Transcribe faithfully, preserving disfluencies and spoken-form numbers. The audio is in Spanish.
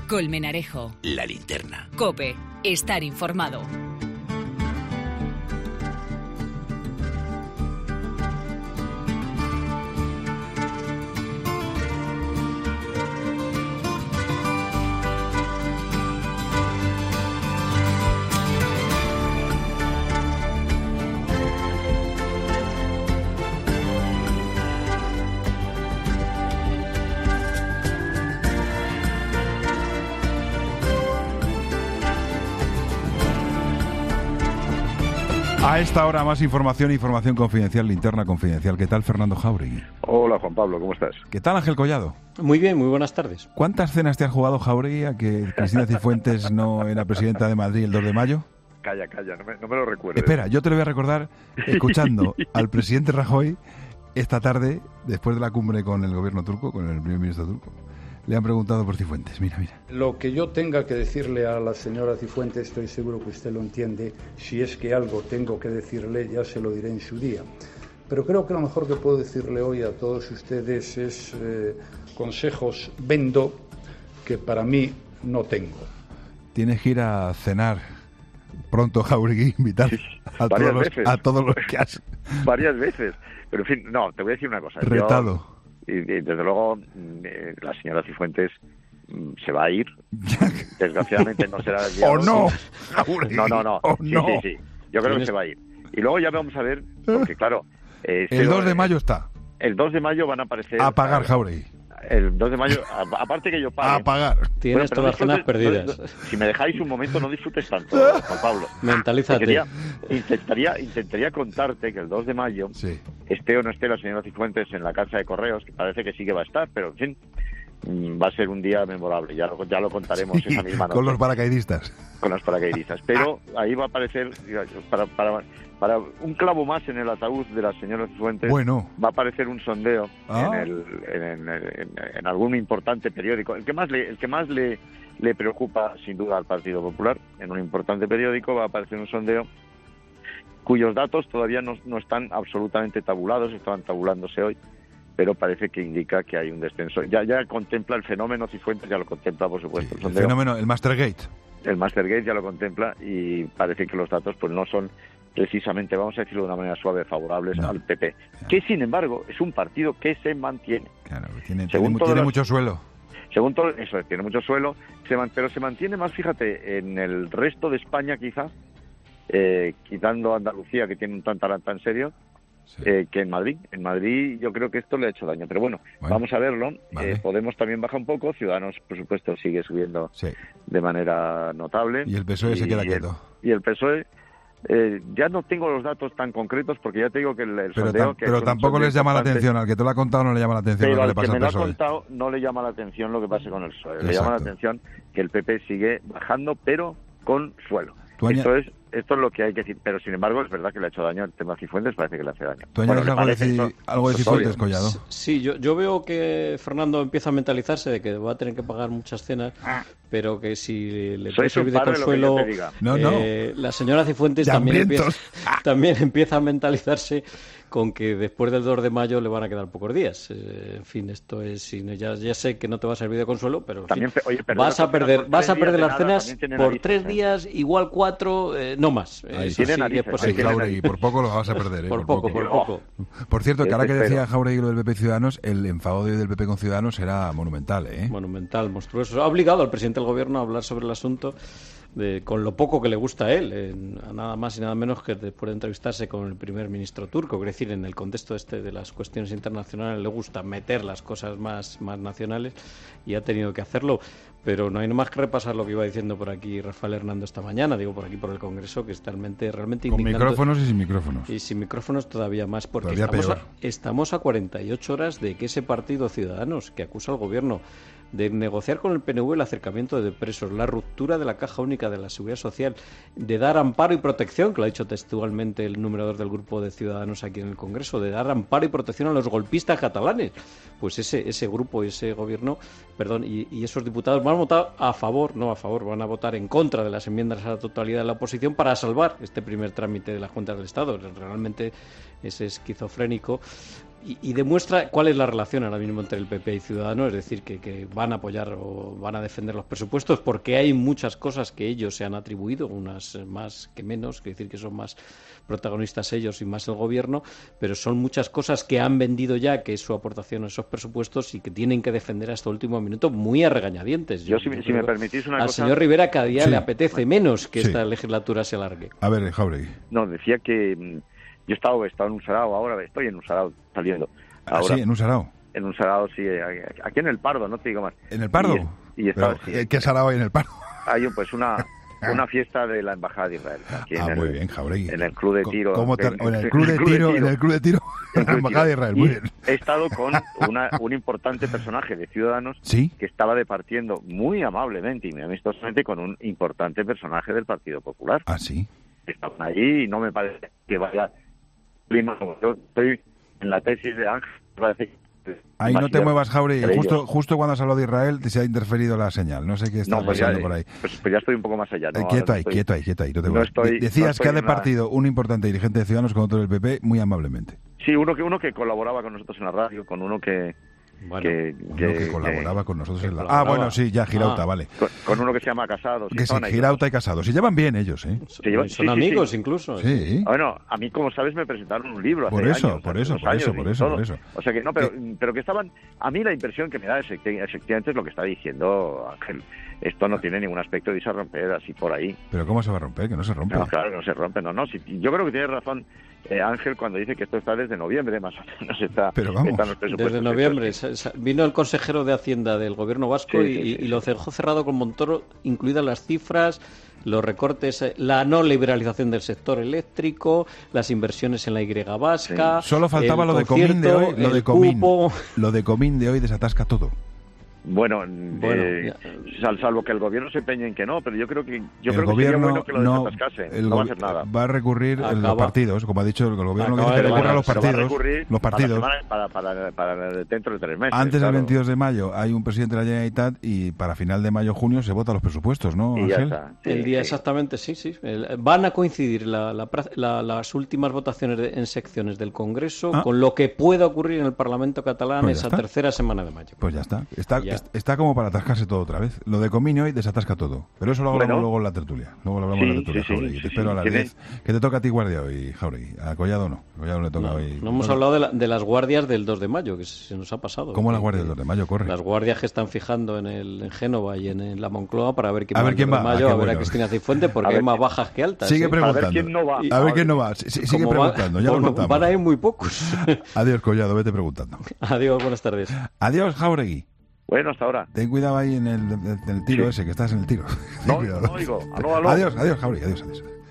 Colmenarejo. La Linterna. COPE. Estar informado. A esta hora más información, información confidencial, linterna confidencial. ¿Qué tal, Fernando Jáuregui? Hola, Juan Pablo, ¿cómo estás? ¿Qué tal, Ángel Collado? Muy bien, muy buenas tardes. ¿Cuántas cenas te has jugado, Jáuregui, a que Cristina Cifuentes no era presidenta de Madrid el dos de mayo? Calla, calla, no me, no me lo recuerdes. Espera, yo te lo voy a recordar escuchando al presidente Rajoy esta tarde, después de la cumbre con el gobierno turco, con el primer ministro turco. Le han preguntado por Cifuentes, mira, mira. Lo que yo tenga que decirle a la señora Cifuentes, estoy seguro que usted lo entiende. Si es que algo tengo que decirle, ya se lo diré en su día. Pero creo que lo mejor que puedo decirle hoy a todos ustedes es eh, consejos vendo que para mí no tengo. Tienes que ir a cenar pronto, Jáuregui, invitar a todos, los, a todos los que has... Varias veces. Pero en fin, no, te voy a decir una cosa. Retado. Yo... Y, y desde luego eh, la señora Cifuentes mm, se va a ir. Desgraciadamente no será el día ¡O no! No, no, no. ¡Oh, sí, no! sí, sí. Yo creo que se va a ir. Y luego ya vamos a ver, porque claro... Eh, el dos de mayo está. El dos de mayo van a aparecer... A pagar, Jáuregui. El dos de mayo, a, aparte que yo pague... A pagar. Tienes bueno, todas las cenas perdidas. No, no, si me dejáis un momento, no disfrutes tanto, Juan Pablo. Mentalízate. Quería, intentaría, intentaría contarte que el dos de mayo, sí, esté o no esté la señora Cifuentes en la Casa de Correos, que parece que sí que va a estar, pero en fin, va a ser un día memorable. Ya lo, ya lo contaremos sí, esa misma noche. Con los paracaidistas. Con los paracaidistas. Pero ahí va a aparecer... para, para Para un clavo más en el ataúd de la señora Cifuentes, bueno, va a aparecer un sondeo ah. en, el, en, en, en, en algún importante periódico. El que más le, el que más le, le preocupa, sin duda, al Partido Popular, en un importante periódico va a aparecer un sondeo cuyos datos todavía no, no están absolutamente tabulados, estaban tabulándose hoy, pero parece que indica que hay un descenso. Ya, ya contempla el fenómeno Cifuentes, ya lo contempla, por supuesto. Sí, el, el fenómeno, el Mastergate. El Mastergate ya lo contempla y parece que los datos pues no son precisamente, vamos a decirlo de una manera suave, favorables no. al P P, claro. Que sin embargo es un partido que se mantiene. Claro, tiene, tiene, tiene las, mucho suelo. Según todo eso, tiene mucho suelo, se, pero se mantiene más, fíjate, en el resto de España quizá, eh, quitando Andalucía, que tiene un tantarán tan serio, sí. eh, que en Madrid. En Madrid yo creo que esto le ha hecho daño, pero bueno, bueno vamos a verlo. Vale. Eh, Podemos también baja un poco, Ciudadanos, por supuesto, sigue subiendo sí. de manera notable. Y el P S O E y, se queda quieto. Y el P S O E... Eh, ya no tengo los datos tan concretos porque ya te digo que el, el pero sondeo... Tam, que pero tampoco les llama la atención, al que te lo ha contado no le llama la atención pero lo que al le pasa que me al lo P S O E. ha contado no le llama la atención lo que pase con el P S O E. Exacto. Le llama la atención que el P P sigue bajando, pero con suelo. Aña... Esto es esto es lo que hay que decir. Pero sin embargo es verdad que le ha hecho daño el tema Cifuentes, parece que le hace daño. ¿Tú añades bueno, algo, de ci... algo de Cifuentes, Collado? Sí, yo, yo veo que Fernando empieza a mentalizarse de que va a tener que pagar muchas cenas, ah. pero que si le puede servir de consuelo, no, no. Eh, la señora Cifuentes también empieza, también empieza a mentalizarse con que después del dos de mayo le van a quedar pocos días. Eh, en fin, esto es... Ya, ya sé que no te va a servir de consuelo, pero, en también, fin, oye, vas a perder vas a perder las cenas por tres días, igual cuatro, eh, no más. Ahí sí, tiene narices, sí, sí, Jáuregui, por poco lo vas a perder. Eh, por, por poco, poco, por poco. Por cierto, que ahora que decía Jáuregui lo del P P Ciudadanos, el enfado de hoy del P P con Ciudadanos era monumental, ¿eh? Monumental, monstruoso. Ha obligado al presidente del gobierno a hablar sobre el asunto de, con lo poco que le gusta a él, en, a nada más y nada menos que después de entrevistarse con el primer ministro turco. Es decir, en el contexto este de las cuestiones internacionales le gusta meter las cosas más, más nacionales y ha tenido que hacerlo. Pero no hay nada más que repasar lo que iba diciendo por aquí Rafael Hernando esta mañana, digo por aquí por el Congreso, que es realmente, realmente con indignante. Micrófonos y sin micrófonos. Y sin micrófonos todavía más, porque todavía estamos, peor. A, estamos a cuarenta y ocho horas de que ese partido Ciudadanos, que acusa al gobierno de negociar con el P N V el acercamiento de presos, la ruptura de la Caja Única de la Seguridad Social, de dar amparo y protección, que lo ha dicho textualmente el número dos del grupo de Ciudadanos aquí en el Congreso, de dar amparo y protección a los golpistas catalanes. Pues ese ese grupo y ese gobierno, perdón, y, y esos diputados van a votar a favor, no a favor, van a votar en contra de las enmiendas a la totalidad de la oposición para salvar este primer trámite de las cuentas del Estado. Realmente es esquizofrénico. y, y demuestra cuál es la relación ahora mismo entre el P P y Ciudadanos, es decir, que, que van a apoyar o van a defender los presupuestos porque hay muchas cosas que ellos se han atribuido, unas más que menos, que decir que son más protagonistas ellos y más el gobierno, pero son muchas cosas que han vendido ya, que es su aportación a esos presupuestos y que tienen que defender hasta el último minuto muy a regañadientes. Yo, Yo si, si me permitís una al cosa... Al señor Rivera cada día sí. le apetece menos que sí. esta legislatura se alargue. A ver, Jáuregui. No, decía que mm, yo he estado, he estado en un sarao, ahora estoy en un sarao saliendo. Ah, ahora, sí, en un sarao. En un sarao, sí, aquí en el Pardo, no te digo más. ¿En el Pardo? Y, y estaba, Pero, sí, ¿qué sarao hay en el Pardo? Hay pues una... Una fiesta de la Embajada de Israel. Aquí ah, en el, muy bien, Jauregui. En el Club de Tiro. ¿Cómo te, en, en el Club de Tiro, en el Club de Tiro, en la Embajada de Israel, muy bien. He estado con una, un importante personaje de Ciudadanos ¿Sí? que estaba departiendo muy amablemente y muy amistosamente con un importante personaje del Partido Popular. Ah, sí. Estaban allí y no me parece que vaya... Yo estoy en la tesis de Ángel, me parece que Ahí no te muevas, Jáuregui. Justo, justo cuando has hablado de Israel te se ha interferido la señal. No sé qué está no, pues pasando ya, por ahí. Pues, pues ya estoy un poco más allá. ¿no? Eh, quieto ahí, estoy, quieto ahí, quieto ahí. No te no estoy, Decías no estoy que ha nada. departido un importante dirigente de Ciudadanos con otro del P P muy amablemente. Sí, uno que uno que colaboraba con nosotros en la radio, con uno que... Bueno, que, uno que, que colaboraba que, con nosotros en la... Ah, bueno, sí, ya, Girauta, ah. vale. Con, con uno que se llama Casado. Que sí, Girauta y Casado. Se llevan bien ellos, ¿eh? Son, llevan, son sí, amigos sí, sí. incluso. Sí. Bueno, a mí, como sabes, me presentaron un libro hace Por eso, años, por hace eso, unos por años eso, por y eso, todo. por eso. O sea que no, pero, ¿Qué? pero que estaban... A mí la impresión que me da efectivamente es lo que está diciendo Ángel. Esto no tiene ningún aspecto de irse a romper así por ahí. Pero ¿cómo se va a romper? Que no se rompe. No, claro, no se rompe, no, no. Si, yo creo que tiene razón eh, Ángel cuando dice que esto está desde noviembre, más o menos está, Pero vamos, están los presupuestos. Desde noviembre. Vino el consejero de Hacienda del gobierno vasco sí, y, sí, sí, y lo dejó cerrado con Montoro, incluidas las cifras, los recortes, la no liberalización del sector eléctrico, las inversiones en la Y vasca. Sí. Solo faltaba lo de Comín de hoy, lo de Comín. Cupo. Lo de Comín de hoy desatasca todo. Bueno, bueno eh, sal, salvo que el gobierno se empeñe en que no, pero yo creo que yo el creo gobierno que sería bueno que lo no, desatascase. el No va a hacer nada. Va a recurrir Acaba. en los partidos, como ha dicho el gobierno, Acaba que dice que de recurra a ganar, los Pero va a partidos. recurrir Los partidos. Para, para, para, para dentro de tres meses. Antes claro. del veintidós de mayo hay un presidente de la Generalitat y para final de mayo-junio se votan los presupuestos, ¿no, Y ya Ángel? está. Sí, El día sí. exactamente, sí, sí. El- van a coincidir la- la pra- la- las últimas votaciones de- en secciones del Congreso Ah. con lo que pueda ocurrir en el Parlamento catalán Pues ya esa está. tercera semana de mayo. Pues ya está. Está, Ya. est- está como para atascarse todo otra vez. Lo de Comín hoy desatasca todo. Pero eso lo hablamos Bueno. luego en la tertulia. Luego lo hablamos Sí, en la tertulia, sí, sí, Jáuregui. sí, Te sí. espero a las Tiene- diez. Que te toca a ti guardia hoy, Jáuregui. A Collado no. A Collado le toca No, hoy. no hemos Bueno, hablado de, la- de las guardias del dos de mayo, que se nos ha pasado. ¿Cómo la Que- guardia del dos de mayo? Corre. Las guardias que están fijando en, el, en Génova y en, en la Moncloa para ver quién A va ver el quién dos de va. Ah, mayo, qué a ver bueno. a Cristina Cifuentes, A porque ver hay más quién- bajas que altas. Sigue ¿eh? preguntando. quién no va. Y- A ver quién no va. S- Sigue Como va- preguntando. Ya lo bueno, contamos. van a ir muy pocos. Adiós, Collado. Vete preguntando. Adiós, buenas tardes. Adiós, Jáuregui. Bueno, hasta ahora. Ten cuidado ahí en el, en el tiro Sí. ese, que estás en el tiro. Ten No, cuidado. no oigo. Aló, aló. Adiós, adiós, Jáuregui. Adiós, adiós.